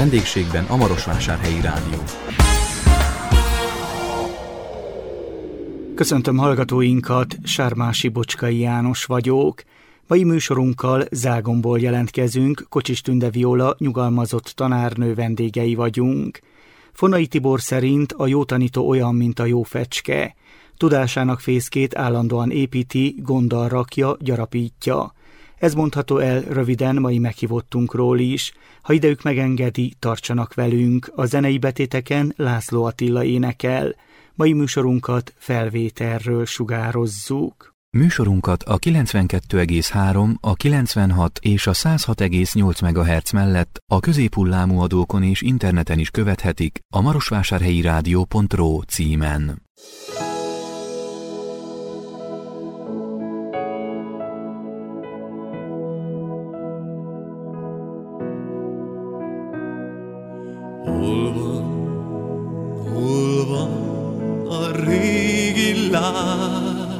vendégségben a Marosvásárhelyi Rádió. Köszöntöm hallgatóinkat, Sármási Bocskai János vagyok. Mai műsorunkkal Zágomból jelentkezünk, Kocsis Tünde Viola nyugalmazott tanárnő vendégei vagyunk. Fonai Tibor szerint a jó tanító olyan, mint a jó fecske. Tudásának fészkét állandóan építi, gonddal rakja, gyarapítja. Ez mondható el röviden mai meghívottunkról is. Ha idejük megengedi, tartsanak velünk. A zenei betéteken László Attila énekel. Mai műsorunkat felvételről sugározzuk. Műsorunkat a 92,3, a 96 és a 106,8 MHz mellett a középhullámú adókon és interneten is követhetik a marosvásárhelyirádió.ro címen. Hol van a régi láz?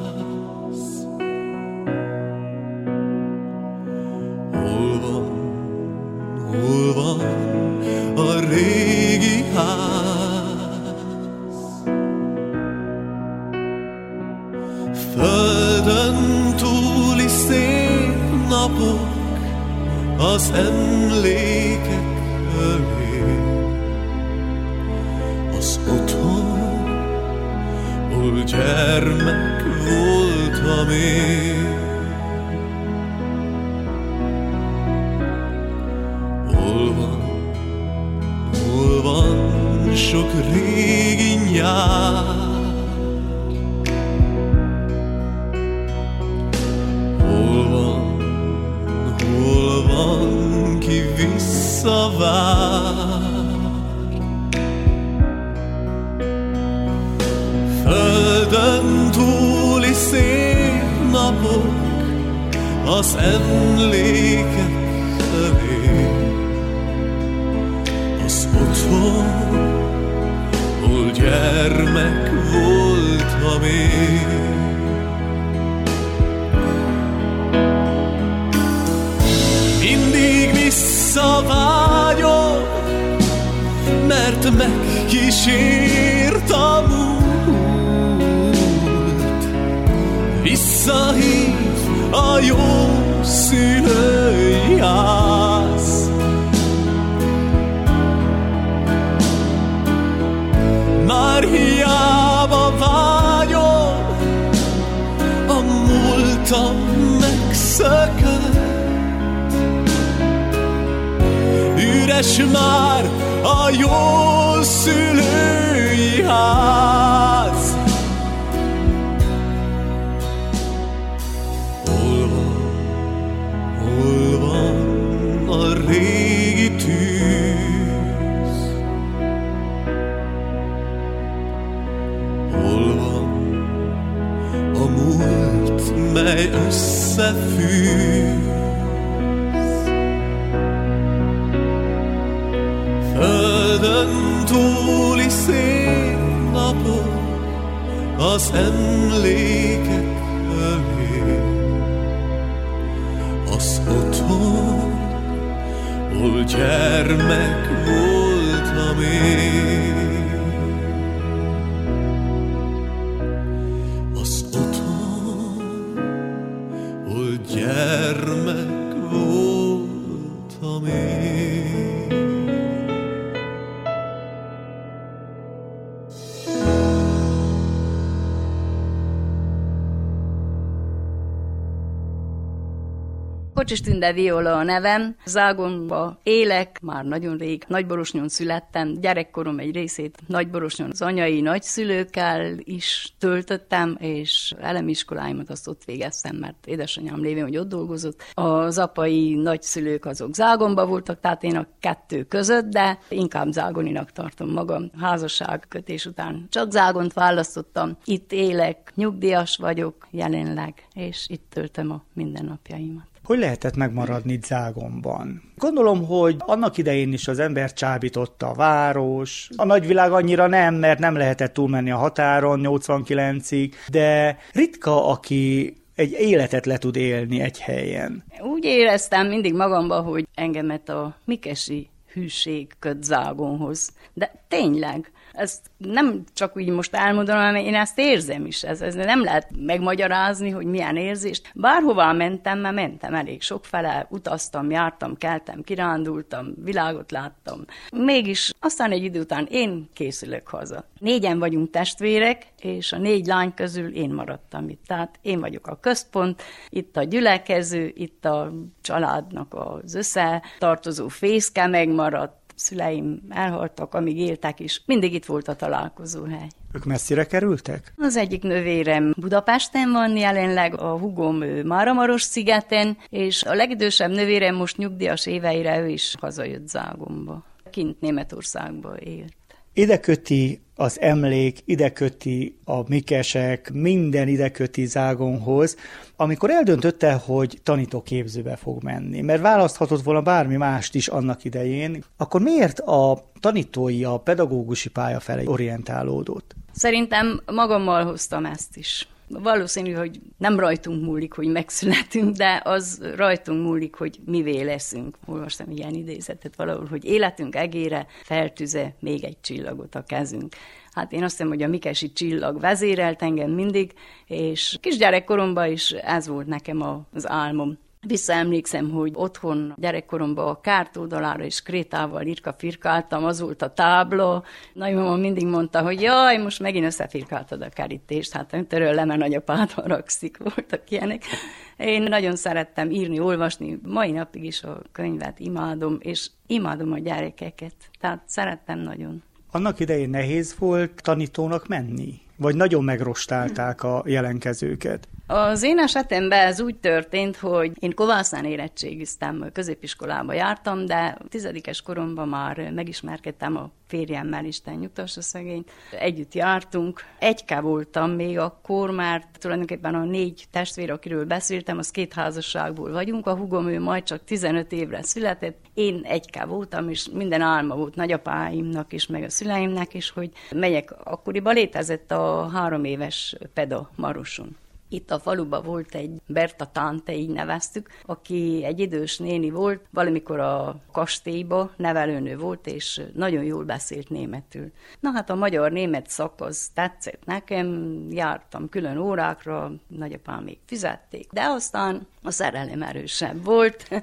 Hol van a régi ház? Földön túli szép napok az emlékek ölé, az otthon, hol gyermek voltam én. Hol van sok régi nyár? Hol van, ki visszavár? Földön túli szép napok az emlékek felé, az otthon, hol gyermek voltam én. Mindig visszavágyom, mert megkísért a múlt, visszahív a jó szülői ház. Már hiába vágyom, a múltam megszökött. Üres már a jó szülői ház. Hol van a régi tűz? Hol van a múlt, mely összefűz? Földön túli szép napok az emlékek ölé, az otthon, hol gyermek voltam én. Az otthon, hol gyermek voltam én. Kocsis Tünde Viola a nevem, Zágomba élek, már nagyon rég, Nagyborosnyon születtem, gyerekkorom egy részét Nagyborosnyon az anyai nagyszülőkkel is töltöttem, és elemiskoláimat azt ott végeztem, mert édesanyám lévén, hogy ott dolgozott. Az apai nagyszülők azok Zágomba voltak, tehát én a kettő között, de inkább zágoninak tartom magam. Házasságkötés után csak Zágont választottam, itt élek, nyugdíjas vagyok jelenleg, és itt töltöm a mindennapjaimat. Hogy lehetett megmaradni Zágomban? Gondolom, hogy annak idején is az ember csábította a város, a nagyvilág annyira nem, mert nem lehetett túlmenni a határon 89-ig, de ritka, aki egy életet le tud élni egy helyen. Úgy éreztem mindig magamban, hogy engemet a mikesi hűség köt Zágonhoz. De tényleg, ezt nem csak úgy most elmondom, hanem én ezt érzem is. Ez nem lehet megmagyarázni, hogy milyen érzést. Bárhová mentem, mert mentem elég sokfele, utaztam, jártam, keltem, kirándultam, világot láttam. Mégis aztán egy idő után én készülök haza. 4-en vagyunk testvérek, és a 4 lány közül én maradtam itt. Tehát én vagyok a központ, itt a gyülekező, itt a családnak az összetartozó fészke megmaradt, szüleim elhaltak, amíg éltek is. Mindig itt volt a találkozóhely. Ők messzire kerültek? Az egyik nővérem Budapesten van jelenleg, a húgom Máramarosszigeten, és a legidősebb nővérem most nyugdíjas éveire, ő is hazajött Zágomba. Kint Németországba élt. Ide köti az emlék, ide köti a mikesek, minden ide köti Zágonhoz, amikor eldöntötte, hogy tanítóképzőbe fog menni, mert választhatott volna bármi mást is annak idején, akkor miért a tanítói, a pedagógusi pálya felé orientálódott? Szerintem magammal hoztam ezt is. Valószínű, hogy nem rajtunk múlik, hogy megszületünk, de az rajtunk múlik, hogy mivé leszünk. Olvastam ilyen idézetet valahol, hogy életünk egére feltűze még egy csillagot a kezünk. Hát én azt hiszem, hogy a mikesi csillag vezérelt engem mindig, és kisgyerekkoromban is ez volt nekem az álmom. Visszaemlékszem, hogy otthon gyerekkoromban a kárt oldalára és krétával irka-firkáltam, az volt a tábla. Nagymama mindig mondta, hogy jaj, most megint összefirkáltad a kerítést, hát töröllem, mert nagyapád haragszik, voltak ilyenek. Én nagyon szerettem írni, olvasni, mai napig is a könyvet imádom, és imádom a gyerekeket, tehát szerettem nagyon. Annak idején nehéz volt tanítónak menni? Vagy nagyon megrostálták a jelenkezőket? Az én esetemben ez úgy történt, hogy én Kovásznán érettségiztem, középiskolába jártam, de 10-es koromban már megismerkedtem a férjemmel, Isten nyugtassa szegényt. Együtt jártunk. Egyke voltam még akkor, mert tulajdonképpen a 4 testvér, akiről beszéltem, az 2 házasságból vagyunk. A húgom ő majd csak 15 évre született. Én egyke voltam, és minden álma volt nagyapáimnak is, meg a szüleimnek is, hogy megyek. Akkoriban létezett a 3 éves peda Maroson. Itt a faluban volt egy Berta tante, így neveztük, aki egy idős néni volt, valamikor a kastélyba nevelőnő volt, és nagyon jól beszélt németül. Na hát a magyar-német szak az tetszett nekem, jártam külön órákra, nagyapám még fizették, de aztán a szerelem erősebb volt,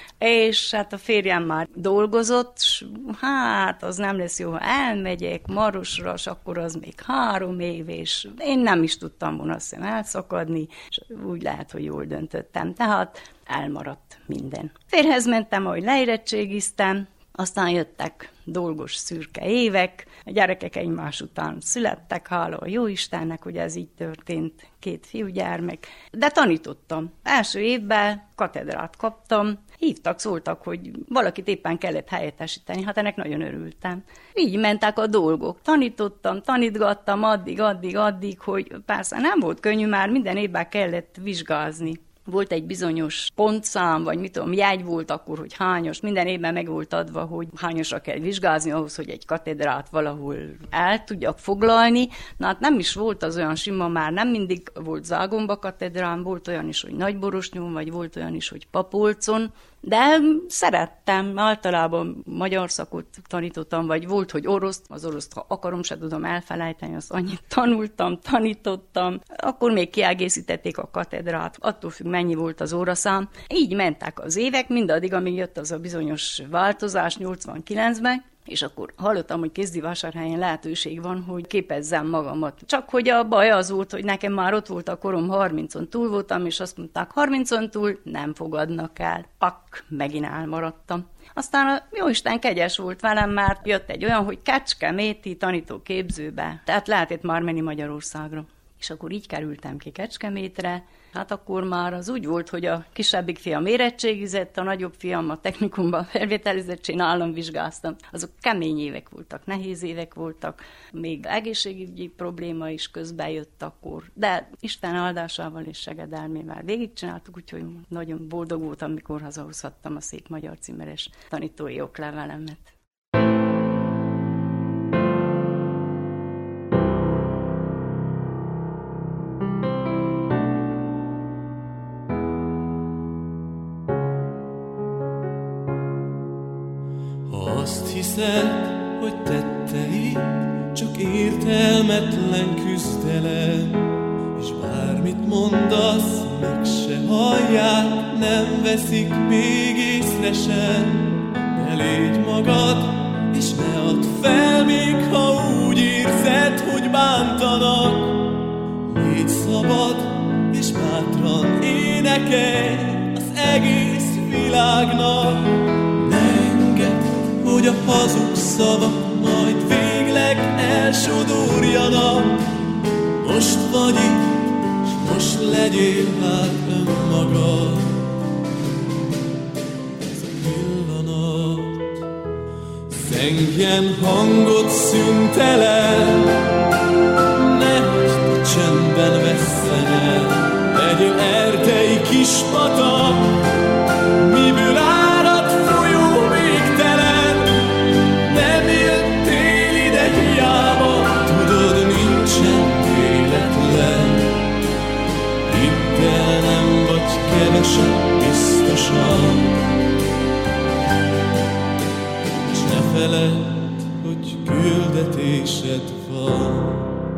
és hát a férjem már dolgozott, és hát az nem lesz jó, ha elmegyek Marosra, és akkor az még 3 év, és én nem is tudtam volna azt hiszem elszakadni, és úgy lehet, hogy jól döntöttem, tehát elmaradt minden. Férhez mentem, ahogy leérettségiztem, aztán jöttek dolgos, szürke évek, a gyerekek egymás után születtek, hála a Jóistennek, hogy ez így történt, 2 fiúgyermek. De tanítottam. Első évben katedrát kaptam, hívtak, szóltak, hogy valakit éppen kellett helyettesíteni, hát ennek nagyon örültem. Így mentek a dolgok. Tanítottam, tanítgattam addig, hogy persze nem volt könnyű, már minden évben kellett vizsgázni. Volt egy bizonyos pontszám, vagy mit tudom, jegy volt akkor, hogy hányos, minden évben meg volt adva, hogy hányosra kell vizsgázni ahhoz, hogy egy katedrát valahol el tudjak foglalni. Na hát nem is volt az olyan sima, már nem mindig volt Zágomba katedrán, volt olyan is, hogy Nagyborosnyón, vagy volt olyan is, hogy Papolcon, de szerettem, általában magyar szakot tanítottam, vagy volt, hogy oroszt, az oroszt, ha akarom, se tudom elfelejteni, azt annyit tanítottam, akkor még kiegészítették a katedrát, attól függ, mennyi volt az óraszám. Így mentek az évek, mindaddig, amíg jött az a bizonyos változás 89-ben, és akkor hallottam, hogy Kézdivásárhelyen lehetőség van, hogy képezzem magamat. Csak hogy a baj az volt, hogy nekem már ott volt a korom, 30-on túl voltam, és azt mondták, 30-on túl nem fogadnak el. Megint elmaradtam. Aztán a Jóisten kegyes volt velem, mert jött egy olyan, hogy Kecskeméti tanítóképzőbe. Tehát lehetett már menni Magyarországra. És akkor így kerültem ki Kecskemétre. Hát akkor már az úgy volt, hogy a kisebbik fiam érettségizett, a nagyobb fiam a technikumban felvételizett, én államvizsgáztam. Azok kemény évek voltak, nehéz évek voltak, még egészségügyi probléma is közbe jött akkor, de Isten áldásával és segedelmével végigcsináltuk, úgyhogy nagyon boldog voltam, amikor hazahozhattam a szép magyar címeres tanítói oklevelemet. Az hiszed, hogy tetteid csak értelmetlen küzdelem, és bármit mondasz, meg se hallják, nem veszik még észre sem. Ne légy magad, és ne add fel, még ha úgy érzed, hogy bántanak. Légy szabad, és bátran énekelj az egész világnak. Ne engedd, hogy a hazug szavak majd végleg elsodorjanak. Most vagy itt, s most legyél hát önmagad. Ez a pillanat zengjen hangot szüntelen, ne hagyd, a csendben vesszen el. Legyél erdei kis patak, miből árad folyó végtelen. Nem jöttél ide hiába, tudod, nincsen véletlen. Hidd el, nem vagy kevesen biztosan, és ne feledd, hogy küldetésed van.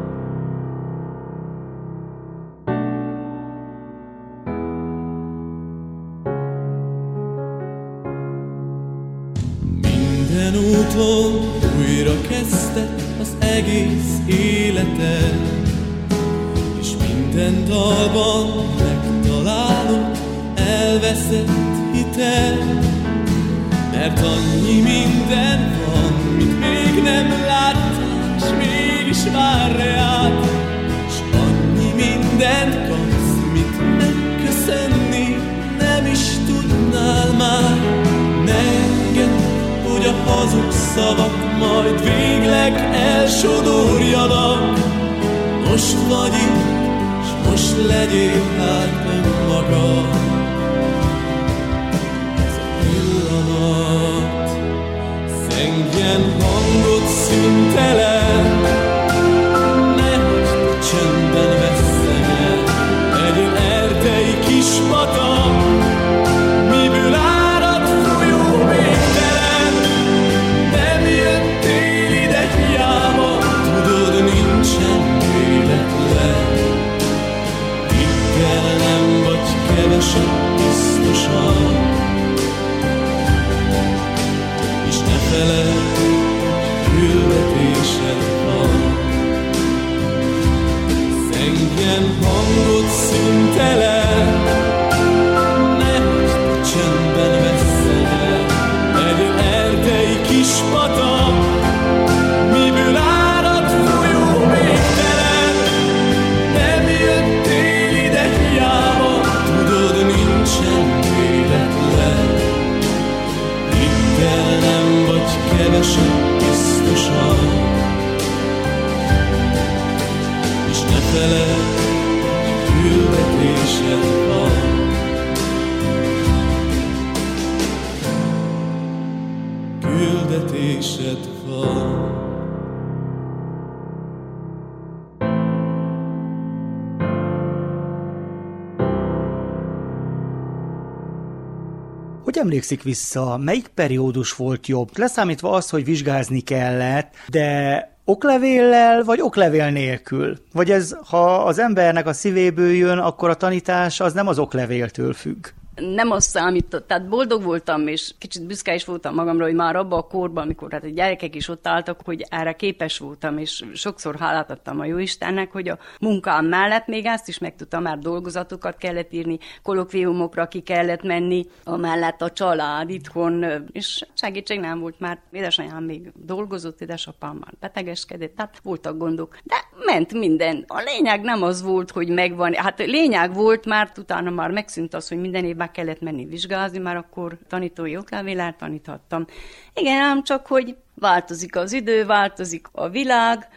Úton újra kezdted az egész életed, és minden dalban megtalálod elveszett hited. Mert annyi minden van, mit még nem láttál, s mégis vár reád, s annyi mindent kapsz, mit megköszönni nem is tudnál már. Ne engedd, hogy a hazug szavak majd végleg elsodorjanak. Most vagy itt, s most legyél hát önmagad. Ez a pillanat zengjen hangot szüntelen, ne hagyd, a csendben vesszen el. Legyél erdei kis patak, miből árad folyó végtelen. Nem jöttél ide hiába, tudod, nincsen véletlen. Hidd el, nem vagy kevesen biztosan, és ne feledd, küldetésed van. Zengjen hangot szüntelen, ne hagyd, a csendben vesszen el. Legyél erdei kis patak, miből árad folyó végtelen. Nem jöttél ide hiába, tudod, nincsen véletlen. Hidd el, nem vagy kevesen biztosan, és ne feledd, küldetésed van. Küldetésed van. Hogy emlékszik vissza, melyik periódus volt jobb? Leszámítva azt, hogy vizsgázni kellett, de oklevéllel vagy oklevél nélkül? Vagy ez, ha az embernek a szívéből jön, akkor a tanítás az nem az oklevéltől függ? Nem azt számított, tehát boldog voltam, és kicsit büszke is voltam magamra, hogy már abban a korban, amikor hát a gyerekek is ott álltak, hogy erre képes voltam, és sokszor hálát adtam a Jóistennek, hogy a munkám mellett még azt is megtudtam, már dolgozatokat kellett írni, kolokviumokra ki kellett menni, amellett a család itthon, és segítség nem volt, már édesanyám még dolgozott, édesapám már betegeskedett, tehát voltak gondok, de ment minden. A lényeg nem az volt, hogy megvan, hát lényeg volt, mert utána már megszűnt az, hogy minden évben kellett menni vizsgázni, már akkor tanítói oklevéllel taníthattam. Igen, ám csak, hogy változik az idő, változik a világ.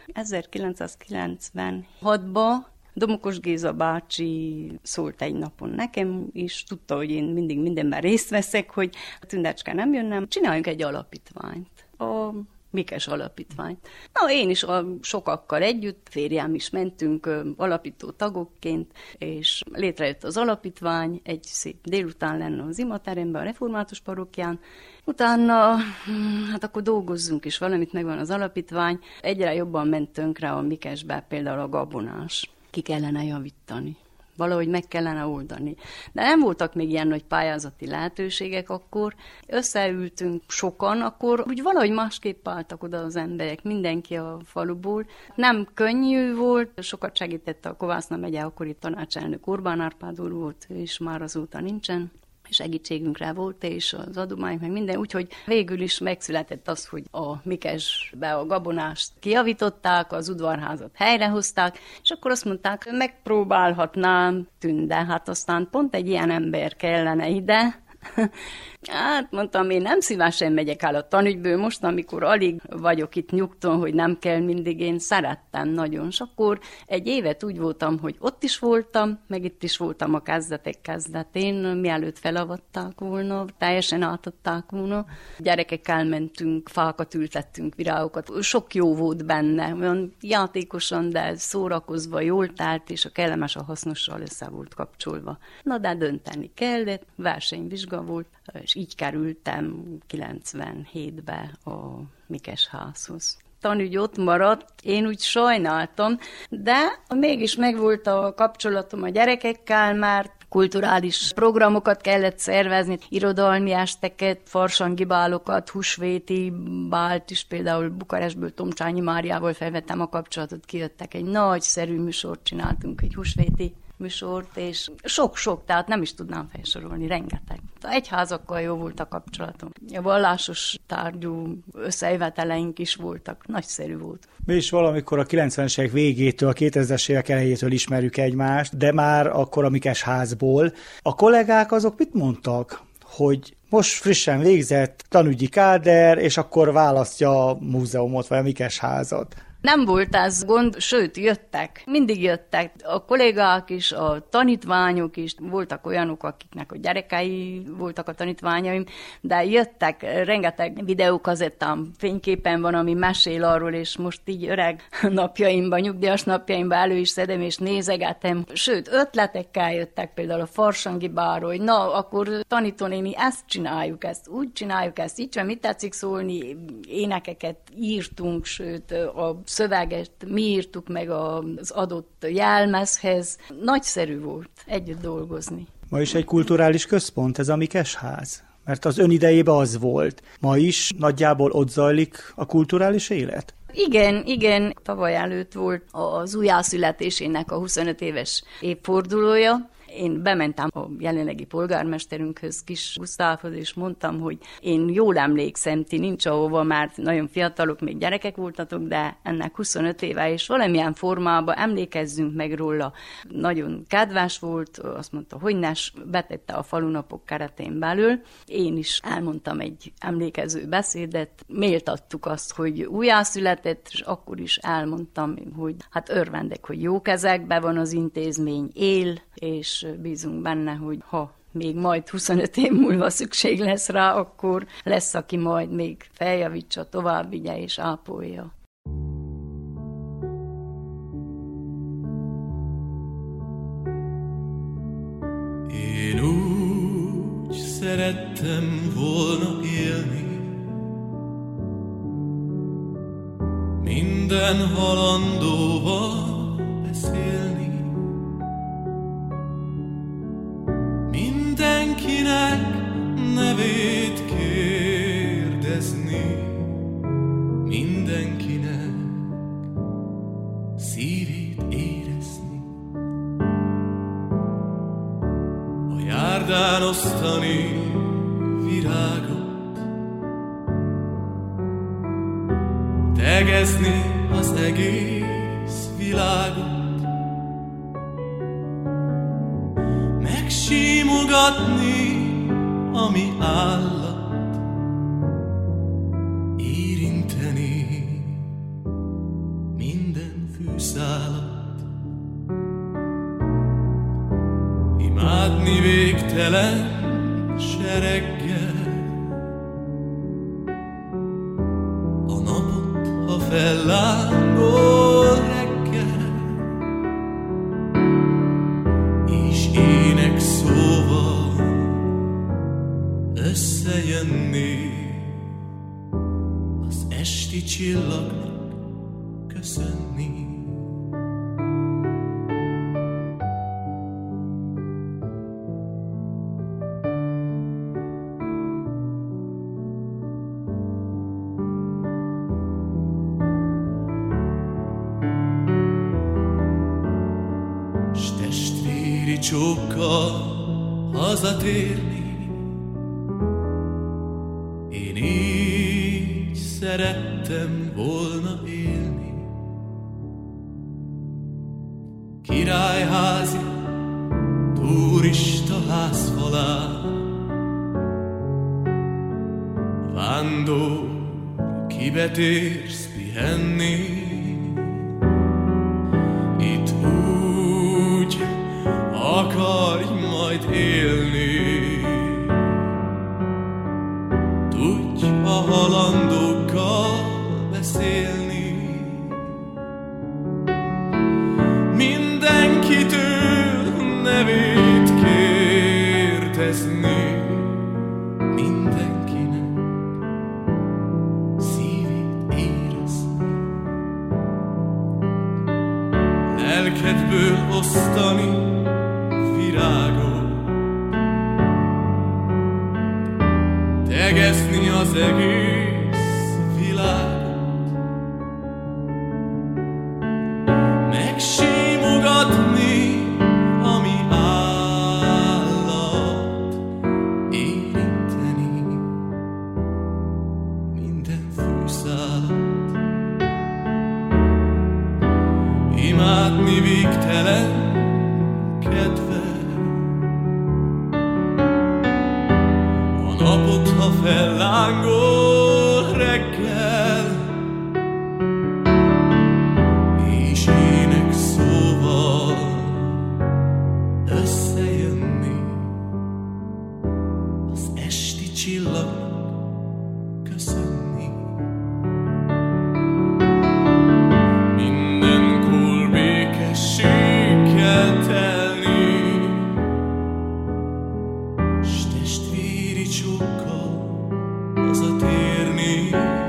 1996-ban Domokos Géza bácsi szólt egy napon nekem, és tudta, hogy én mindig mindenben részt veszek, hogy a Tündecske nem jönnem, csináljunk egy alapítványt. A Mikes Alapítványt. Na, én is sokakkal együtt, férjem is mentünk alapító tagokként, és létrejött az alapítvány, egy szép délután lenne az imateremben, a református parókián. Utána, hát akkor dolgozzunk is valamit, megvan az alapítvány. Egyre jobban ment tönkre a Mikesbe, például a gabonás. Ki kellene javítani. Valahogy meg kellene oldani. De nem voltak még ilyen nagy pályázati lehetőségek akkor. Összeültünk sokan, akkor úgy valahogy másképp álltak oda az emberek, mindenki a faluból. Nem könnyű volt, sokat segített a Kovászna megye akkori tanácselnök Orbán Árpád úr volt, és már azóta nincsen. Segítségünkre volt, és az adományok, meg minden, úgyhogy végül is megszületett az, hogy a Mikesbe a gabonást kijavították, az udvarházat helyrehozták, és akkor azt mondták, megpróbálhatnám Tünde, hát aztán pont egy ilyen ember kellene ide. Hát mondtam, én nem szívesen megyek el a tanügyből most, amikor alig vagyok itt nyugton, hogy nem kell mindig, én szerettem nagyon. És akkor egy évet úgy voltam, hogy ott is voltam, meg itt is voltam a kezdetek kezdetén, mielőtt felavatták volna, teljesen átadták volna. Gyerekekkel mentünk, fákat ültettünk, virágokat. Sok jó volt benne, olyan játékosan, de szórakozva, jól telt, és a kellemes a hasznossal össze volt kapcsolva. Na, de dönteni kellett, versenyvizsga volt, és így kerültem 97-be a Mikesházhoz. Tanügy ott maradt, én úgy sajnáltam, de mégis megvolt a kapcsolatom a gyerekekkel, mert kulturális programokat kellett szervezni, irodalmi esteket, farsangi bálokat, húsvéti bált is, például Bukarestből Tomcsányi Máriával felvettem a kapcsolatot, kijöttek, egy nagyszerű műsort csináltunk, egy húsvéti műsort, és sok-sok, tehát nem is tudnám felsorolni, rengeteg. Egyházakkal jó volt a kapcsolatom. A vallásos tárgyú összejöveteleink is voltak, nagyszerű volt. Mi is valamikor a 90-es évek végétől, a 2000-es évek elejétől ismerjük egymást, de már akkor a Mikesházból. A kollégák azok mit mondtak, hogy most frissen végzett tanügyi káder, és akkor választja a múzeumot, vagy a Mikesházat? Nem volt ez gond, sőt, jöttek, mindig jöttek. A kollégák is, a tanítványok is, voltak olyanok, akiknek a gyerekei voltak a tanítványaim, de jöttek, rengeteg videókazettám, fényképen van, ami mesél arról, és most így öreg napjaimban, nyugdíjas napjaimban elő is szedem, és nézegetem. Sőt, ötletekkel jöttek például a farsangi bárról, hogy na, akkor tanítónéni, ezt csináljuk, ezt úgy csináljuk, ezt így csináljuk, mit tetszik szólni, énekeket írtunk, sőt, a szöveget mi írtuk meg az adott jelmezhez. Nagyszerű volt együtt dolgozni. Ma is egy kulturális központ ez a Mikesház? Mert az ön idejében az volt. Ma is nagyjából ott zajlik a kulturális élet? Igen. Tavaly előtt volt az újjászületésének a 25 éves évfordulója. Én bementem a jelenlegi polgármesterünkhöz, Kis Gusztávhoz, és mondtam, hogy én jól emlékszem, ti nincs ahova, már nagyon fiatalok, még gyerekek voltatok, de ennek 25 éve, és valamilyen formában emlékezzünk meg róla. Nagyon kedves volt, azt mondta, hogy nes, betette a falunapok keretén belül. Én is elmondtam egy emlékező beszédet, méltattuk azt, hogy újjászületett, és akkor is elmondtam, hogy hát örvendek, hogy jó kezekben van az intézmény, él, és bízunk benne, hogy ha még majd 25 év múlva szükség lesz rá, akkor lesz, aki majd még feljavítsa, tovább vigye és ápolja. Én úgy szerettem volna élni, minden halandóval beszélni, mindenkinek nevét kérdezni, mindenkinek szívét érezni, a járdán osztani virágot, tegezni az egész világot, megsímogatni, ami állat, érinteni minden fűszálat, imádni végtelen sereggel, a nap fellángol reggel, és ének szóval összejönni, az esti csillagnak köszönni. Csókkal hazatérni, én így szerettem volna élni. Királyházi turista házfalán, vándor, kibet érsz pihenni. Itt úgy akarj majd élni, tudj a halandókkal beszélni. Mindenkitől nevét kérdezni, mindenkinek szívét érezni. Lelkedből osztani virágot, tegezni az egész világot, megsímogatni, ami állat, érinteni minden fűszálat, imádni végtelen kedve. A napot, ha fellángol reggel, és ének szóval összejönni, az esti csillagnak köszönni. Mindenkor békességgel telni, s testvéri csókkal hazatérni.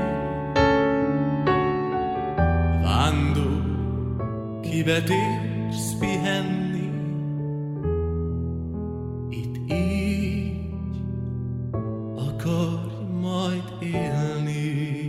Vándor, kibet érsz pihenni, itt így akarj majd élni.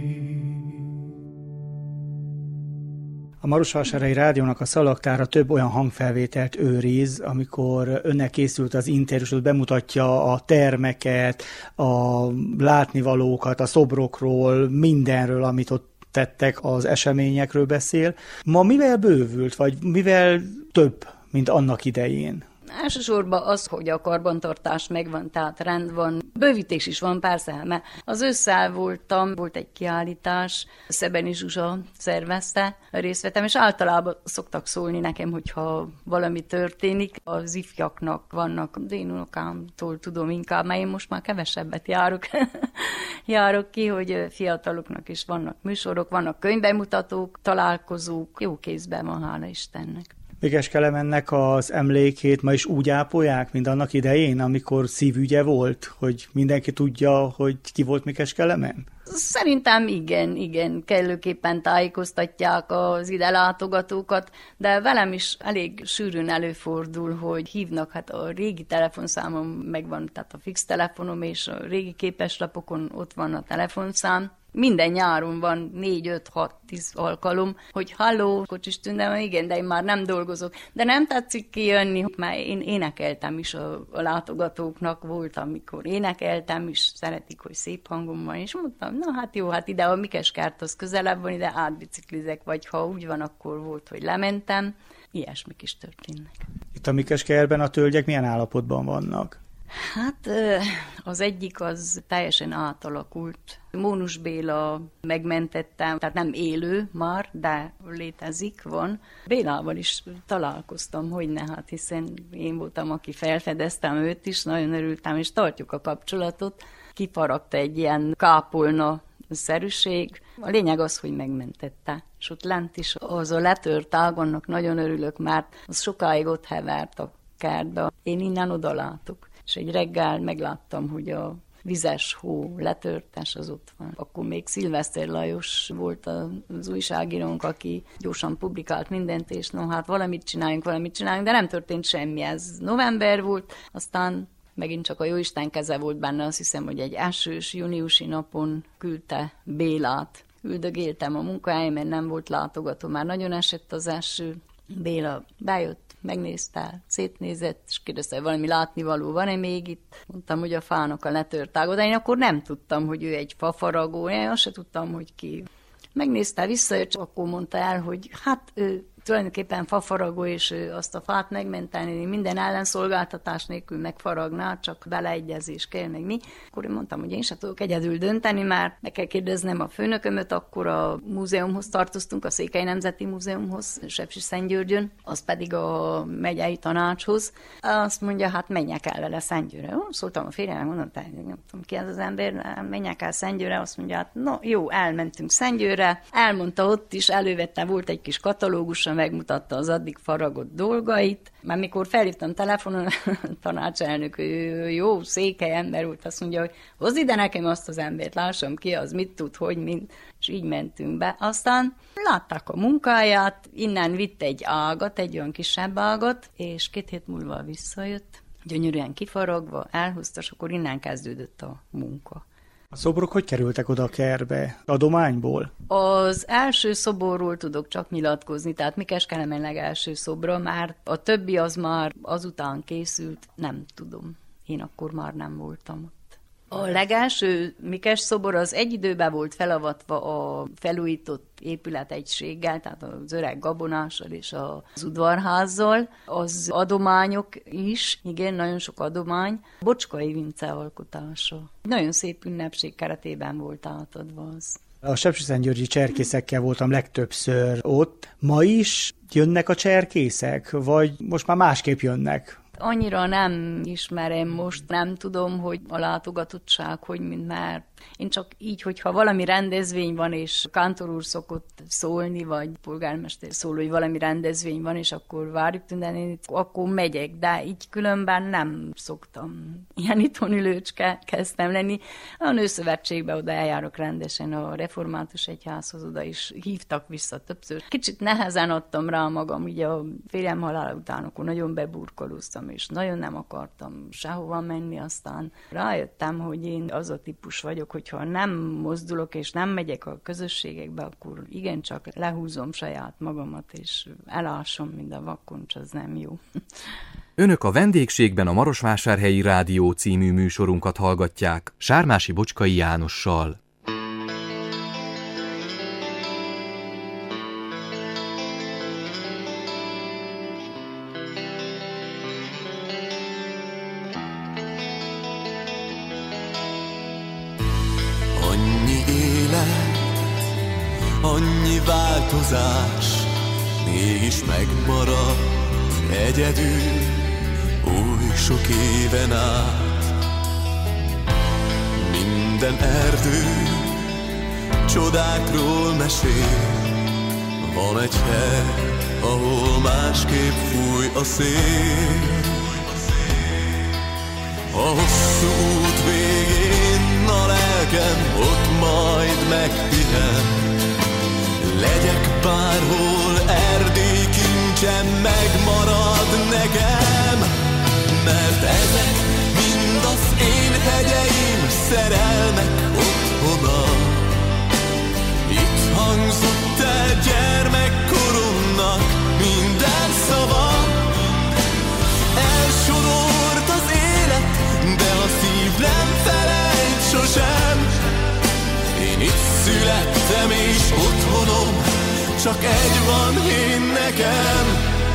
A Marosvásárhelyi Rádiónak a szalagtára több olyan hangfelvételt őriz, amikor önnek készült az interjú, és bemutatja a termeket, a látnivalókat, a szobrokról, mindenről, amit ott tettek, az eseményekről beszél. Ma mivel bővült, vagy mivel több, mint annak idején? Elsősorban az, hogy a karbantartás megvan, tehát rend van. Bővítés is van persze, mert az ősszel voltam, volt egy kiállítás, Szebeni Zsuzsa szervezte, részt vettem, és általában szoktak szólni nekem, hogyha valami történik. Az ifjaknak vannak, de én unokámtól tudom inkább, mert én most már kevesebbet járok ki, hogy fiataloknak is vannak műsorok, vannak könyvbemutatók, találkozók, jó kézben van, hála Istennek. Mikes Kelemennek az emlékét ma is úgy ápolják, mint annak idején, amikor szívügye volt, hogy mindenki tudja, hogy ki volt Mikes Kelemen? Szerintem igen, kellőképpen tájékoztatják az ide látogatókat, de velem is elég sűrűn előfordul, hogy hívnak, hát a régi telefonszámom megvan, tehát a fix telefonom, és a régi képeslapokon ott van a telefonszám. Minden nyáron van 4-5-6-10 alkalom, hogy halló, Kocsis Tünde, igen, de én már nem dolgozok. De nem tetszik kijönni, mert én énekeltem is a látogatóknak, volt, amikor énekeltem, és szeretik, hogy szép hangom van, és mondtam, na hát jó, hát ide a Mikeskert az közelebb van, ide átbiciklizek, vagy ha úgy van, akkor volt, hogy lementem. Ilyesmik is történnek. Itt a Mikeskertben a tölgyek milyen állapotban vannak? Hát az egyik az teljesen átalakult. Mónus Béla megmentettem, tehát nem élő már, de létezik, van. Bélával is találkoztam, hogyne, hát hiszen én voltam, aki felfedeztem őt is, nagyon örültem, és tartjuk a kapcsolatot. Kifaragta egy ilyen kápolna szerűség. A lényeg az, hogy megmentette. És ott lent is az a letört ágonnak nagyon örülök, mert az sokáig ott hevert a kertbe. Én innen odalátok. És egy reggel megláttam, hogy a vizes hó letörtes az ott van. Akkor még Szilveszter Lajos volt az újságírónk, aki gyorsan publikált mindent, és no, hát valamit csináljunk, de nem történt semmi. Ez november volt, aztán megint csak a jóisten keze volt benne, azt hiszem, hogy egy esős júniusi napon küldte Bélát. Üldögéltem a munkahelyen, mert nem volt látogató, már nagyon esett az eső. Béla bejött, megnézte, szétnézett, és kérdezte, hogy valami látnivaló van-e még itt. Mondtam, hogy a fának a letört ága, de én akkor nem tudtam, hogy ő egy fafaragó, én azt se tudtam, hogy ki. Megnézte, visszajött, csak akkor mondta el, hogy hát ő tulajdonképpen fafaragó, és azt a fát megmenteni minden ellenszolgáltatás nélkül megfaragná, csak beleegyezés kell, meg mi. Akkor én mondtam, hogy én sem tudok egyedül dönteni, már meg kell kérdeznem a főnökömöt, akkor a múzeumhoz tartoztunk, a Székely Nemzeti Múzeumhoz, Sepsiszentgyörgyön, az pedig a megyei tanácshoz. Azt mondja, hát menjek el vele Szentgyőrre. Szóltam a férjemnek, mondom, nem tudom ki ez az ember, menjek el Szentgyőrre, azt mondja, hát no, jó, elmentünk Szentgyőrre, elmondta ott is, elővette, volt egy kis katalógus, megmutatta az addig faragott dolgait. Már mikor felhívtam telefonon, a tanácselnök, jó, székely ember volt, azt mondja, hogy hozd ide nekem azt az embert, lássam ki, az mit tud, hogy mint, és így mentünk be. Aztán látták a munkáját, innen vitt egy ágat, egy olyan kisebb ágat, és 2 hét múlva visszajött, gyönyörűen kifaragva, elhúzta, és akkor innen kezdődött a munka. A szobrok hogy kerültek oda a kertbe? Adományból? Az első szoborról tudok csak nyilatkozni, tehát Mikes Kelemen legelső szobra, már a többi az már azután készült, nem tudom. Én akkor már nem voltam ott. A legelső Mikes szobor az egy időben volt felavatva a felújított épületegységgel, tehát az öreg gabonással és az udvarházzal. Az adományok is, igen, nagyon sok adomány. Bocskai Vince alkotása. Nagyon szép ünnepség keretében volt átadva az. A sepsiszentgyörgyi cserkészekkel voltam legtöbbször ott. Ma is jönnek a cserkészek, vagy most már másképp jönnek? Annyira nem ismerem most, nem tudom, hogy a látogatottság, hogy mint már. Én csak így, hogyha valami rendezvény van, és kántor úr szokott szólni, vagy polgármester szól, hogy valami rendezvény van, és akkor várjuk tüntetni, akkor megyek, de így különben nem szoktam. Ilyen itthonülőcske kezdtem lenni. A Nőszövetségbe oda eljárok rendesen, a Református Egyházhoz oda is hívtak vissza többször. Kicsit nehezen adtam rá magam, ugye a férjem halála után, akkor nagyon beburkolóztam, és nagyon nem akartam sehova menni, aztán rájöttem, hogy én az a típus vagyok, hogyha nem mozdulok és nem megyek a közösségekbe, akkor igencsak lehúzom saját magamat, és elásom, mint a vakkoncs, az nem jó. Önök a vendégségben a Marosvásárhelyi Rádió című műsorunkat hallgatják Sármási Bocskai Jánossal. Annyi változás, mégis megmarad egyedül, új sok éven át. Minden erdő csodákról mesél, van egy hely, ahol másképp fúj a szél. A hosszú út végén a lelkem ott majd megpihen, legyek bárhol, Erdély kincsem megmarad nekem, mert ezek mind az én hegyeim, szerelmek otthona. Itt hangzott el gyermekkoromnak minden szava. Elsodort az élet, de a szív nem felejt sosem. Én itt születtem és otthonom, csak egy van én nekem.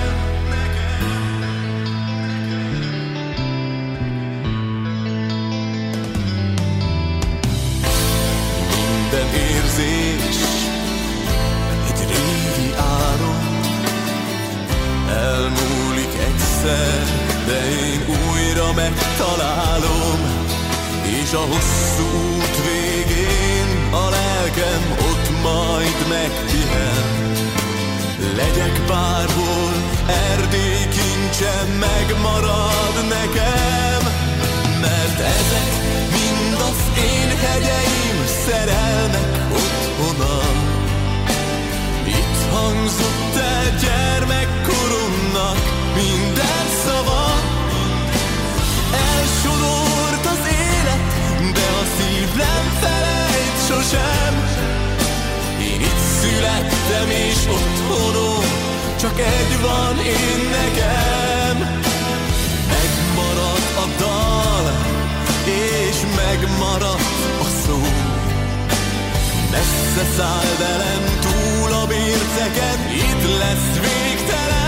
Minden érzés egy régi álom, elmúlik egyszer, de én újra megtalálom, és a hosszú út végén a lelkem ott majd megpihen. Legyek bárhol, Erdély kincse megmarad nekem, mert ezek mind az én hegyeim, szerelmek otthona. Itt hangzott el gyermekkoromnak minden szava. Elsodort az élet, de a szív nem felejt sosem. Én itt születtem és otthonom, csak egy van én nekem. Megmarad a dal, és megmarad a szó. Messze száll velem túl a mérceken, itt lesz végtelen.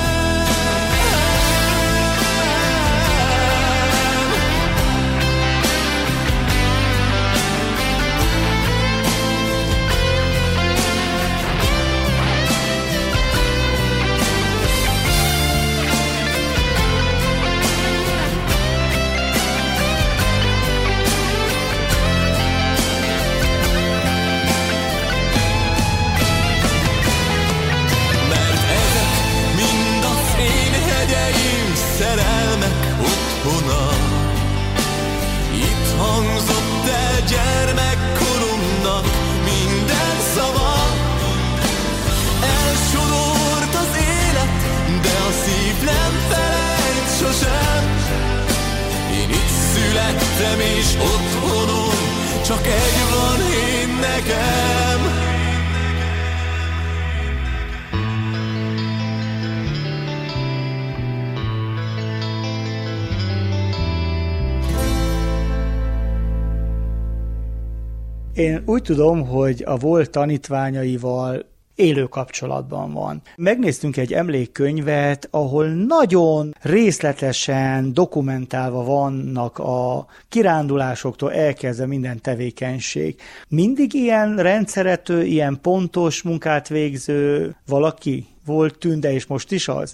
Szerelmek otthona. Itt hangzott el gyermekkoromnak minden szava. Elsodort az élet, de a szív nem felejt sosem. Én itt születtem és otthonom, csak egy van én nekem. Én úgy tudom, hogy a volt tanítványaival élő kapcsolatban van. Megnéztünk egy emlékkönyvet, ahol nagyon részletesen dokumentálva vannak a kirándulásoktól elkezdve minden tevékenység. Mindig ilyen rendszerető, ilyen pontos munkát végző valaki volt Tünde, és most is az?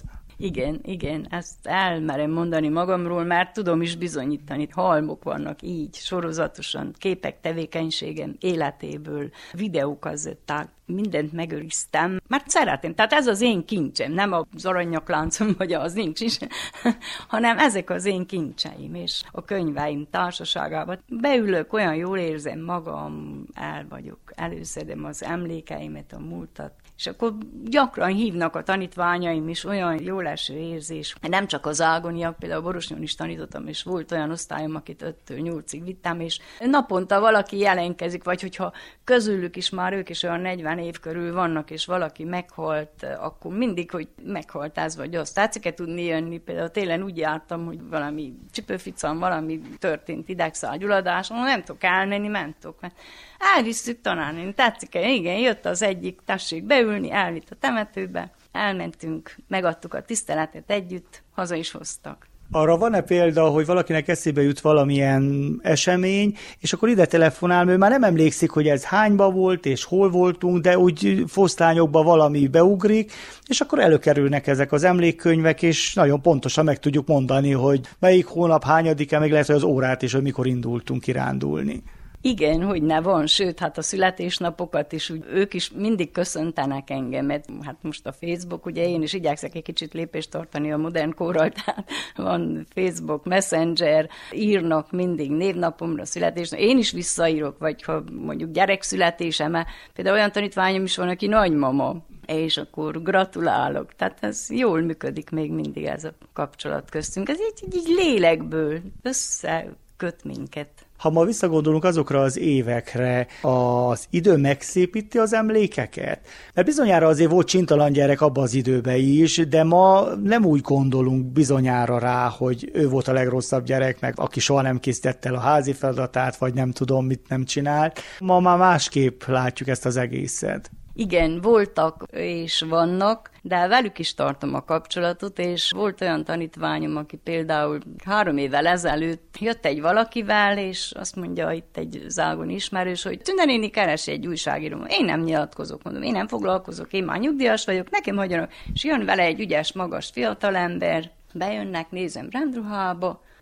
Igen, ezt elmerem mondani magamról, mert tudom is bizonyítani. Halmok vannak így, sorozatosan, képek, tevékenységem, életéből, videókazetták, mindent megőriztem, mert szeretem. Tehát ez az én kincsem, nem az aranynyakláncom, vagy az nincs is, hanem ezek az én kincseim, és a könyveim társaságában beülök, olyan jól érzem magam, el vagyok, előszedem az emlékeimet, a múltat, és akkor gyakran hívnak a tanítványaim is, olyan jól eső érzés. Nem csak az ágoniak, például Borosnyon is tanítottam, és volt olyan osztályom, akit 5-től 8-ig vittem, és naponta valaki jelenkezik, vagy hogyha közülük is már ők is olyan 40 év körül vannak, és valaki meghalt, akkor mindig, hogy meghalt ez vagy az. Tetszik-e tudni jönni? Például télen úgy jártam, hogy valami csipőficam, valami történt idegszálgyulladás, nem tudok elmenni, mentok. Elvisszük tanárnőn, tetszik-e? Igen, jött az egyik, tessék beülni, elvitt a temetőbe, elmentünk, megadtuk a tiszteletet együtt, haza is hoztak. Arra van-e példa, hogy valakinek eszébe jut valamilyen esemény, és akkor ide telefonál, ő már nem emlékszik, hogy ez hányba volt, és hol voltunk, de úgy fosztányokba valami beugrik, és akkor előkerülnek ezek az emlékkönyvek, és nagyon pontosan meg tudjuk mondani, hogy melyik hónap hányadike, meg lehet, hogy az órát is, hogy mikor indultunk kirándulni. Igen, hogy ne van, sőt, hát a születésnapokat is, úgy, ők is mindig köszöntenek engemet. Hát most a Facebook, ugye én is igyekszek egy kicsit lépést tartani a modern korral, tehát van Facebook, Messenger, írnak mindig névnapomra, születésnapomra. Én is visszaírok, vagy ha mondjuk gyerekszületésem, például olyan tanítványom is van, aki nagymama, és akkor gratulálok. Tehát ez jól működik még mindig ez a kapcsolat köztünk. Ez így lélekből összeköt minket. Ha ma visszagondolunk azokra az évekre, az idő megszépíti az emlékeket? Mert bizonyára azért volt csintalan gyerek abban az időben is, de ma nem úgy gondolunk bizonyára rá, hogy ő volt a legrosszabb gyerek, meg aki soha nem készítette el a házi feladatát, vagy nem tudom, mit nem csinált. Ma már másképp látjuk ezt az egészet. Igen, voltak és vannak, de velük is tartom a kapcsolatot, és volt olyan tanítványom, aki például 3 évvel ezelőtt jött egy valakivel, és azt mondja itt egy zágon ismerős, hogy Tünde néni keresi egy újságíró. Én nem nyilatkozok, mondom, én nem foglalkozok, én már nyugdíjas vagyok, nekem hagyjanak, és jön vele egy ügyes, magas fiatalember, bejönnek, nézem rendruhába,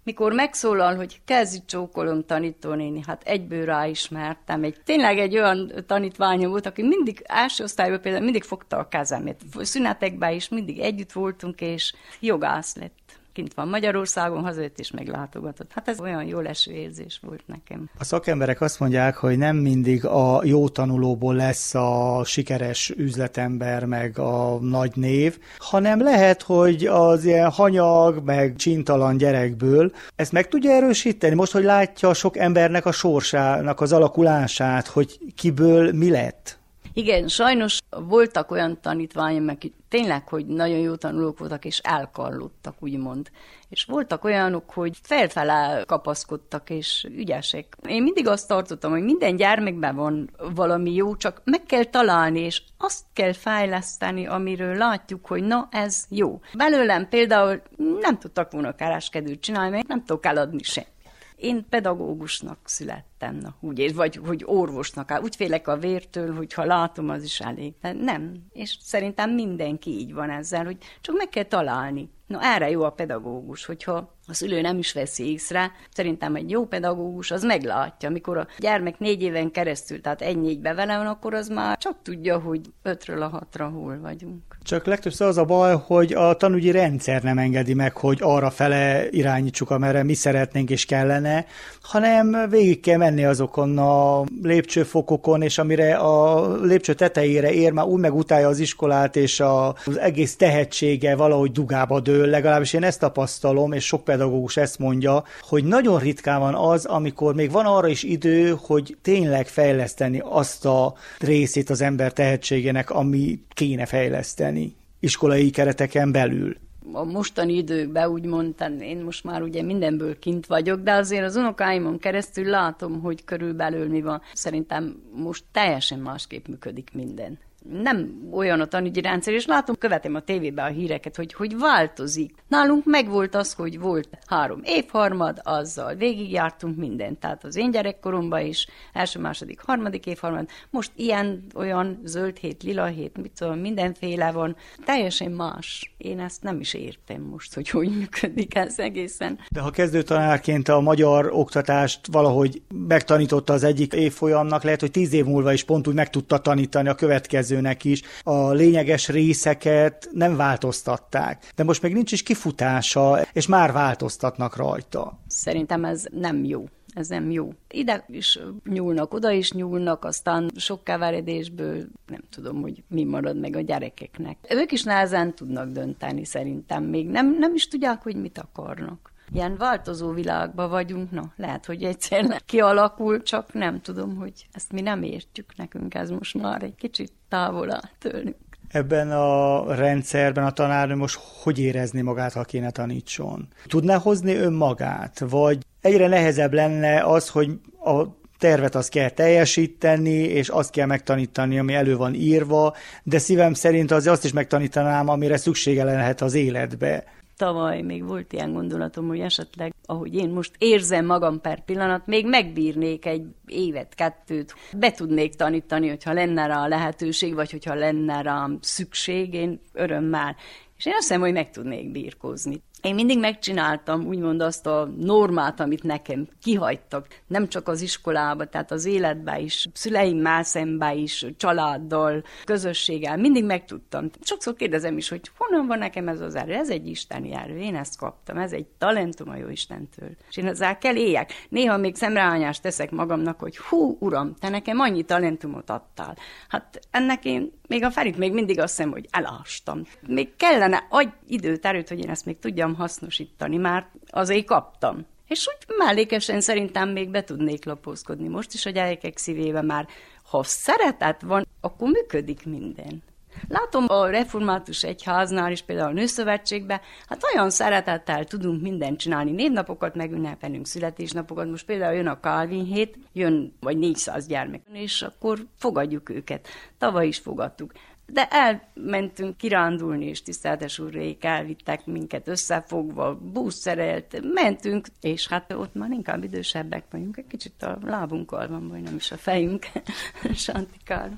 Mikor megszólal, hogy kezdj csókolom tanítónéni, hát egyből ráismertem. Tényleg egy olyan tanítványom volt, aki mindig első osztályban például mindig fogta a kezemét. Szünetekben is mindig együtt voltunk, és jogász lett. Kint van Magyarországon, hazajött és meglátogatott. Hát ez olyan jó leső érzés volt nekem. A szakemberek azt mondják, hogy nem mindig a jó tanulóból lesz a sikeres üzletember, meg a nagy név, hanem lehet, hogy az ilyen hanyag, meg csintalan gyerekből ezt meg tudja erősíteni? Most, hogy látja sok embernek a sorsának az alakulását, hogy kiből mi lett? Igen, sajnos voltak olyan tanítványok, akik tényleg, hogy nagyon jó tanulók voltak, és elkallottak, úgymond. És voltak olyanok, hogy felfele kapaszkodtak, és ügyesek. Én mindig azt tartottam, hogy minden gyermekben van valami jó, csak meg kell találni, és azt kell fejleszteni, amiről látjuk, hogy na, ez jó. Belőlem például nem tudtak volna kereskedőt csinálni, mert nem tudok eladni semmit. Én pedagógusnak születtem, vagy hogy orvosnak. Úgy félek a vértől, hogy ha látom, az is elég. De nem. És szerintem mindenki így van ezzel, hogy csak meg kell találni. Na, erre jó a pedagógus, hogyha a szülő nem is veszi észre. Szerintem egy jó pedagógus az meglátja. Amikor a gyermek 4 éven keresztül, tehát 1-4-be vele van, akkor az már csak tudja, hogy 5-ről a 6-ra hol vagyunk. Csak legtöbbször az a baj, hogy a tanügyi rendszer nem engedi meg, hogy arra fele irányítsuk, amerre mi szeretnénk és kellene, hanem végig kell menni azokon a lépcsőfokokon, és amire a lépcső tetejére ér, már úgy megutálja az iskolát, és az egész tehetsége valahogy dugába dől. Legalábbis én ezt tapasztalom, és sok pedagógus ezt mondja, hogy nagyon ritkán van az, amikor még van arra is idő, hogy tényleg fejleszteni azt a részét az ember tehetségének, ami kéne fejleszteni iskolai kereteken belül. A mostani időkben úgy mondtam, én most már ugye mindenből kint vagyok, de azért az unokáimon keresztül látom, hogy körülbelül mi van. Szerintem most teljesen másképp működik minden. Nem olyan a tanügyi rendszer, és látom, követem a tévében a híreket, hogy változik. Nálunk megvolt az, hogy volt 3 évharmad, azzal végigjártunk mindent. Tehát az én gyerekkoromban is, első, második, harmadik évharmad, most ilyen, olyan zöld hét, lila hét, mit tudom, mindenféle van. Teljesen más. Én ezt nem is értem most, hogy működik ez egészen. De ha kezdőtanárként a magyar oktatást valahogy megtanította az egyik évfolyamnak, lehet, hogy 10 év múlva is pont úgy meg tudta tanítani a következőnek is. A lényeges részeket nem változtatták. De most még nincs is kifutása, és már változtatnak rajta. Szerintem ez nem jó. Ez nem jó. Ide is nyúlnak, oda is nyúlnak, aztán sok keveredésből nem tudom, hogy mi marad meg a gyerekeknek. Ők is nehezen tudnak dönteni szerintem. Még nem is tudják, hogy mit akarnak. Ilyen változó világban vagyunk, lehet, hogy egyszer kialakul, csak nem tudom, hogy ezt mi nem értjük, nekünk ez most már egy kicsit távol áll tőlünk. Ebben a rendszerben a tanárnő most hogy érezni magát, ha kéne tanítson? Tudná hozni önmagát? Vagy egyre nehezebb lenne az, hogy a tervet azt kell teljesíteni, és azt kell megtanítani, ami elő van írva, de szívem szerint azt is megtanítanám, amire szüksége lehet az életbe. Tavaly még volt ilyen gondolatom, hogy esetleg, ahogy én most érzem magam per pillanat, még megbírnék 1 évet, 2, be tudnék tanítani, hogyha lenne rá lehetőség, vagy hogyha lenne rá szükség, én örömmel. És én azt hiszem, hogy meg tudnék birkózni. Én mindig megcsináltam úgymond azt a normát, amit nekem kihagytak, nem csak az iskolába, tehát az életben is, szüleimmel szemben is, családdal, közösséggel, mindig megtudtam. Sokszor kérdezem is, hogy honnan van nekem ez az erő, ez egy isteni erő, én ezt kaptam, ez egy talentum a Jóistentől. És én ezzel kell éljek. Néha még szemrehányást teszek magamnak, hogy hú, uram, te nekem annyi talentumot adtál. Hát ennek én még a Ferit még mindig azt hiszem, hogy elástam. Még kellene időt, erőt, hogy én ezt még tudjam hasznosítani, már azért kaptam. És úgy mellékesen szerintem még be tudnék lapozkodni. Most is a gyerekek szívében már, ha szeretet van, akkor működik minden. Látom a református egyháznál is, például a Nőszövetségben, hát olyan szeretettel tudunk mindent csinálni, névnapokat megünnepelünk, születésnapokat, most például jön a Calvin hét, jön vagy 400 gyermek, és akkor fogadjuk őket. Tavaly is fogadtuk. De elmentünk kirándulni, és tiszteletes úrrék elvittek minket összefogva, buszszerelt, mentünk, és hát ott már inkább idősebbek vagyunk, egy kicsit a lábunkkal van, vagy nem is a fejünk, Santikál.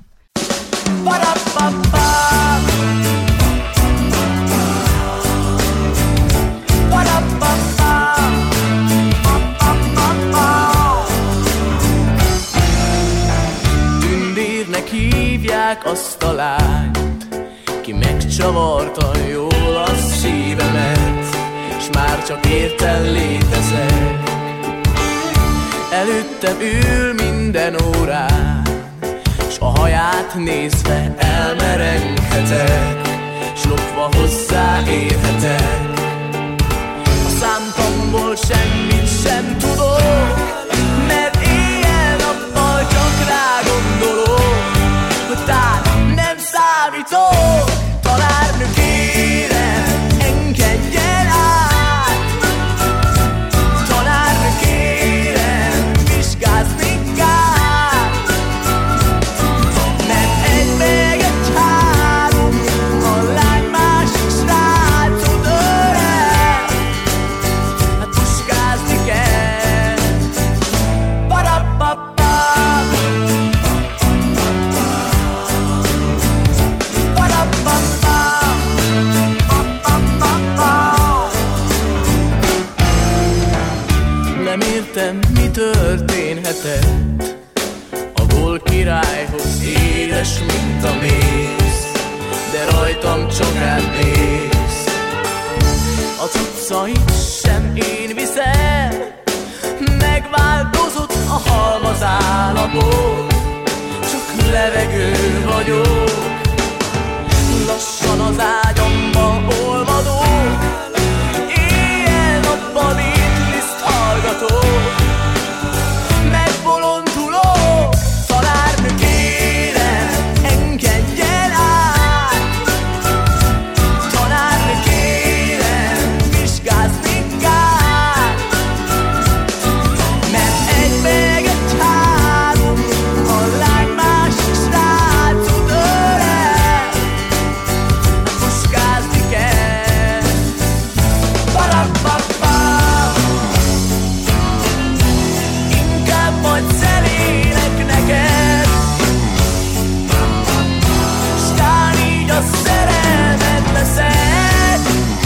Hívják azt a lányt, ki megcsavarta jól a szívemet, s már csak érten létezek. Előttem ül minden órán, s a haját nézve elmerenghetek, s lopva hozzáérhetek. A számtamból semmit sem tudok, mert éjjel-nappal csak rá gondolok, hogy talán nem számítok. Tanárnő, kérem, engedjen át. Tanárnő, kérem, vizsgázni kell, mert egy meg egy három, a lány másik srácod ölel, hát puskázni kell. Parappappa. Nem értem, mi történhetett, a gól királyhoz édes, mint a méz, de rajtam csak átnéz. A cuccait sem én viszem, megváltozott a halmaz állapot, csak levegő vagyok. Lassan az ágyamba olvadok, éjjel-nappal itt liszt hallgatok, megbolondulok. Tanárnő, kérem, engedjen át. Tanárnő, kérem, vizsgázni kell, mert egy meg egy három, a lány másik srácod ölel, puskázni kell. Parappappa. Inkább majd szerélek neked, s tán így a szerelmed leszed.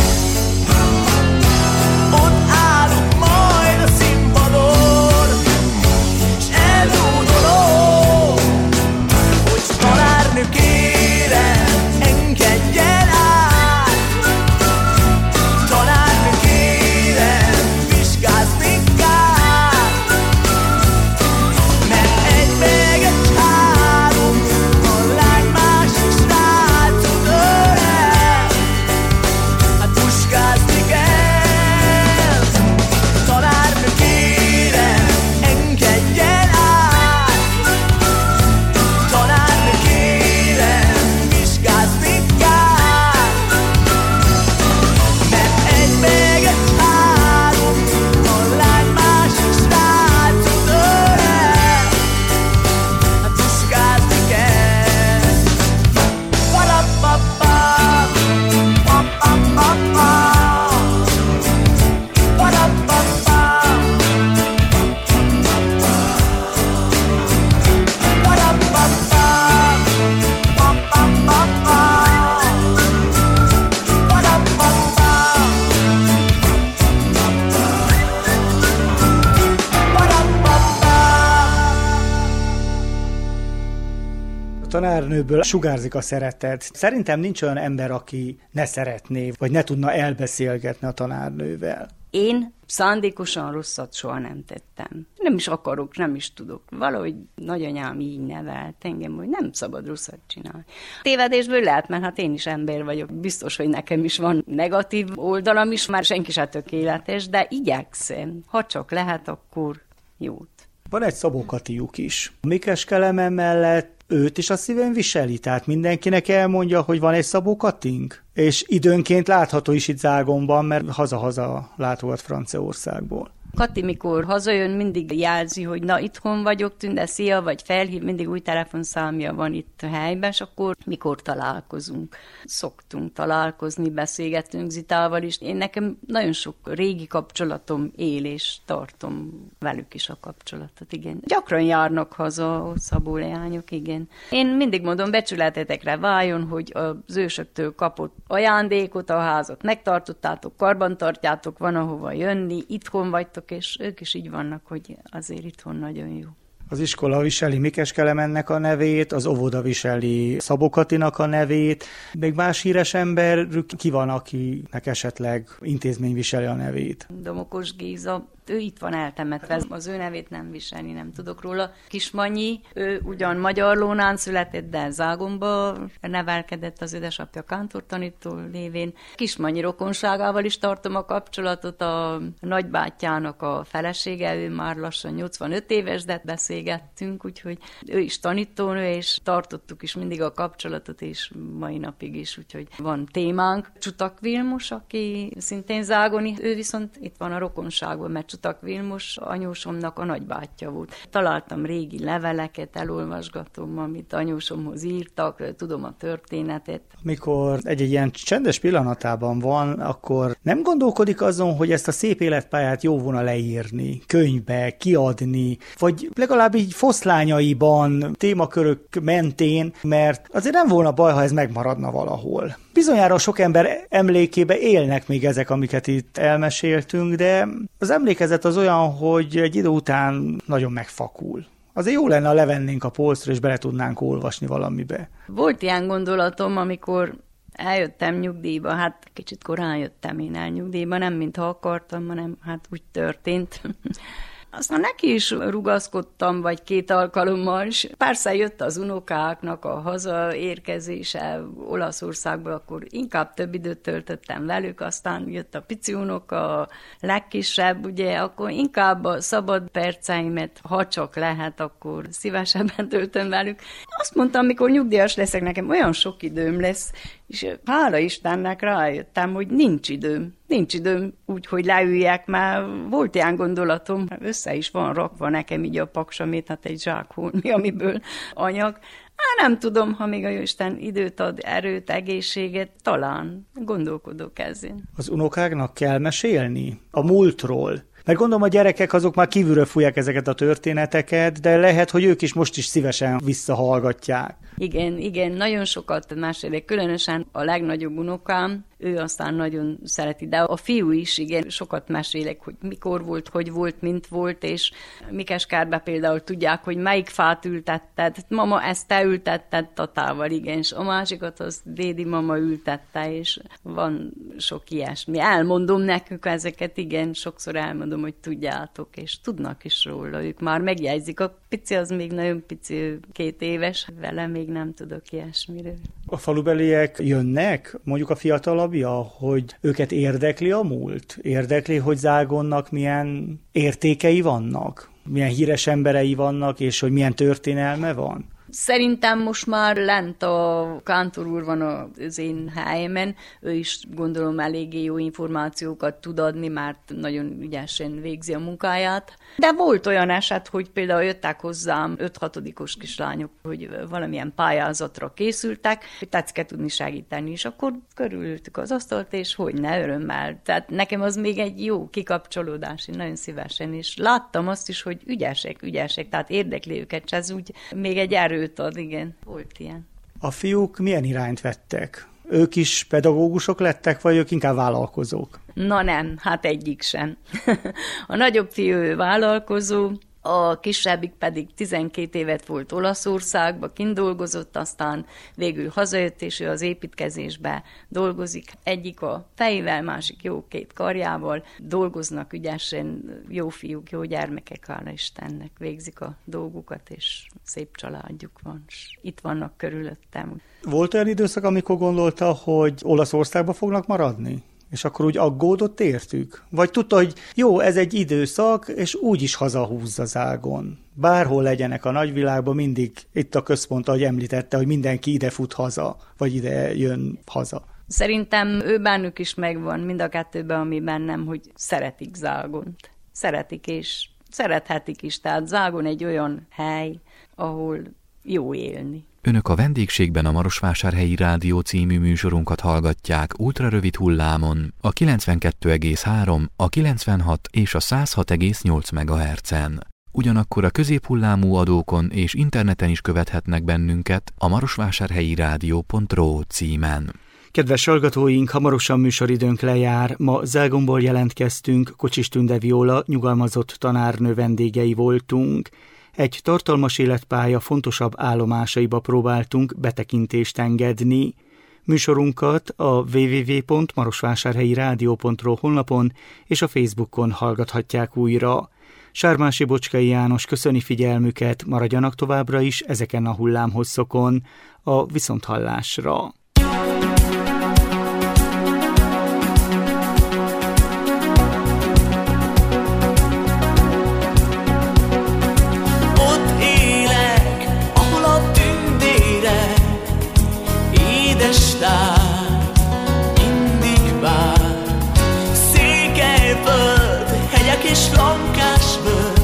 Ott állok majd a színpadon, s elrúdolom, hogy tanárnő, kérem, engedjen át. Tanárnő, kérem, vizsgázni kell, mert egy meg egy három, a lány másik srácod ölel, hát puskázni kell. Tanárnő, kérem, engedjen át. Tanárnő, kérem, vizsgázni kell, mert egy meg egy három, a lány másik srácod ölel, hát puskázni kell. Parappappa. Pappapappa. Parappappa. Parappappa. Pappapappa. A tanárnőből sugárzik a szeretet. Szerintem nincs olyan ember, aki ne szeretné, vagy ne tudna elbeszélgetni a tanárnővel. Én szándékosan rosszat soha nem tettem. Nem is akarok, nem is tudok. Valahogy nagyanyám így nevelt engem, hogy nem szabad rosszat csinálni. Tévedésből lehet, mert hát én is ember vagyok. Biztos, hogy nekem is van negatív oldalam is, már senki sem tökéletes, de igyekszem. Ha csak lehet, akkor jót. Van egy Szabó Katijuk is. Mikes Kelemen mellett őt is a szívén viseli, tehát mindenkinek elmondja, hogy van egy Szabó Katink. És időnként látható is itt Zágomban, mert haza-haza látogat Franciaországból. Kati, mikor hazajön, mindig jelzi, hogy na, itthon vagyok, Tünde, szia, vagy felhív, mindig új telefonszámja van itt a helyben, és akkor mikor találkozunk. Szoktunk találkozni, beszélgetünk Zitával is. Én nekem nagyon sok régi kapcsolatom él, és tartom velük is a kapcsolatot, igen. Gyakran járnak haza Szabó leányok, igen. Én mindig mondom, becsületetekre váljon, hogy az ősöktől kapott ajándékot, a házat megtartottátok, karbantartjátok, van ahova jönni, itthon vagytok, és ők is így vannak, hogy azért itthon nagyon jó. Az iskola viseli Mikes Kelemennek a nevét, az óvoda viseli Szabó Katinak a nevét. Még más híres emberük ki van, akinek esetleg intézmény viseli a nevét? Domokos Géza, ő itt van eltemetve, az ő nevét nem viselni, nem tudok róla. Kismanyi, ő ugyan Magyarlónán született, de Zágomba nevelkedett, az édesapja kántortanító lévén. Kismanyi rokonságával is tartom a kapcsolatot, a nagybátyjának a felesége, ő már lassan 85 éves, de beszélgettünk, úgyhogy ő is tanítónő, és tartottuk is mindig a kapcsolatot, és mai napig is, úgyhogy van témánk. Csutak Vilmos, aki szintén zágoni, ő viszont itt van a rokonságban, mert Csutak Vilmos anyósomnak a nagybátyja volt. Találtam régi leveleket, elolvasgatom, amit anyósomhoz írtak, tudom a történetet. Mikor egy ilyen csendes pillanatában van, akkor nem gondolkodik azon, hogy ezt a szép életpályát jó volna leírni, könyvbe, kiadni, vagy legalább így foszlányaiban, témakörök mentén, mert azért nem volna baj, ha ez megmaradna valahol. Bizonyára sok ember emlékébe élnek még ezek, amiket itt elmeséltünk, de az emlékezet az olyan, hogy egy idő után nagyon megfakul. Azért jó lenne, ha levennénk a polcra, és bele tudnánk olvasni valamibe. Volt ilyen gondolatom, amikor eljöttem nyugdíjba, hát kicsit korán jöttem én el nyugdíjba, nem mintha akartam, hanem hát úgy történt. Aztán neki is rugaszkodtam, vagy 2 alkalommal, és persze jött az unokáknak a hazaérkezése Olaszországba, akkor inkább több időt töltöttem velük, aztán jött a pici unoka, a legkisebb, ugye, akkor inkább a szabad perceimet, ha csak lehet, akkor szívesebben töltöm velük. Azt mondtam, amikor nyugdíjas leszek, nekem olyan sok időm lesz, és hála Istennek rájöttem, hogy nincs időm. Nincs időm úgy, hogy leüljek, már volt ilyen gondolatom, össze is van rakva nekem így a paksamét, hát egy zsákholmi, amiből anyag. Nem tudom, ha még a Jóisten időt ad, erőt, egészséget, talán gondolkodok ezen. Az unokáknak kell mesélni a múltról. Mert gondolom a gyerekek azok már kívülről fújják ezeket a történeteket, de lehet, hogy ők is most is szívesen visszahallgatják. Igen, nagyon sokat mesélek, különösen a legnagyobb unokám, ő aztán nagyon szereti, de a fiú is, igen, sokat mesélek, hogy mikor volt, hogy volt, mint volt, és Mikeskárbe például tudják, hogy melyik fát ültetted, mama, ezt te ültetted tatával, igen, és a másikat az dédi mama ültette, és van sok ilyesmi. Elmondom nekük ezeket, igen, sokszor elmondom, hogy tudjátok, és tudnak is róla, ők már megjegyzik. A pici az még nagyon pici, 2 éves, vele még nem tudok ilyesmiről. A falubeliek jönnek, mondjuk a fiatalabbja, hogy őket érdekli a múlt? Érdekli, hogy Zágonnak milyen értékei vannak? Milyen híres emberei vannak, és hogy milyen történelme van? Szerintem most már lent a kántor úr van az én helyemen, ő is gondolom eléggé jó információkat tud adni, mert nagyon ügyesen végzi a munkáját. De volt olyan eset, hogy például jöttek hozzám 5-6-os kislányok, hogy valamilyen pályázatra készültek, hogy tetszke tudni segíteni, és akkor körülültük az asztalt, és hogyne, örömmel. Tehát nekem az még egy jó kikapcsolódás, én nagyon szívesen, és láttam azt is, hogy ügyesek, tehát érdekli őket, és ez úgy még egy erőt ad, igen, volt ilyen. A fiúk milyen irányt vettek? Ők is pedagógusok lettek, vagy ők inkább vállalkozók? Na nem, hát egyik sem. A nagyobb fiú vállalkozó, a kisebbik pedig 12 évet volt Olaszországba, kint dolgozott, aztán végül hazajött, és ő az építkezésbe dolgozik. Egyik a fejével, másik jó 2 karjával, dolgoznak ügyesen, jó fiúk, jó gyermekek, hála Istennek, végzik a dolgukat, és szép családjuk van. Itt vannak körülöttem. Volt olyan időszak, amikor gondolta, hogy Olaszországba fognak maradni? És akkor úgy aggódott értük? Vagy tudta, hogy jó, ez egy időszak, és úgyis hazahúzza Zágon. Bárhol legyenek a nagyvilágban, mindig itt a központ, ahogy említette, hogy mindenki ide fut haza, vagy ide jön haza. Szerintem ő bennük is megvan, mind a kettőben, ami bennem, hogy szeretik Zágont. Szeretik, és szerethetik is. Tehát Zágon egy olyan hely, ahol jó élni. Önök a vendégségben a Marosvásárhelyi Rádió című műsorunkat hallgatják ultrarövid hullámon, a 92,3, a 96 és a 106,8 MHz-en. Ugyanakkor a középhullámú adókon és interneten is követhetnek bennünket a marosvásárhelyirádió.ro címen. Kedves hallgatóink, hamarosan műsoridőnk lejár. Ma Zágomból jelentkeztünk, Kocsis Tünde Viola nyugalmazott tanárnő vendégei voltunk. egy tartalmas életpálya fontosabb állomásaiba próbáltunk betekintést engedni. Műsorunkat a www.marosvásárhelyirádió.ro honlapon és a Facebookon hallgathatják újra. Sármási Bocskai János köszöni figyelmüket, maradjanak továbbra is ezeken a hullámhosszokon. A viszonthallásra. Ott élek, ahol a tündére édes tár mindig vár. Székelyföld, hegyek és lankásföld,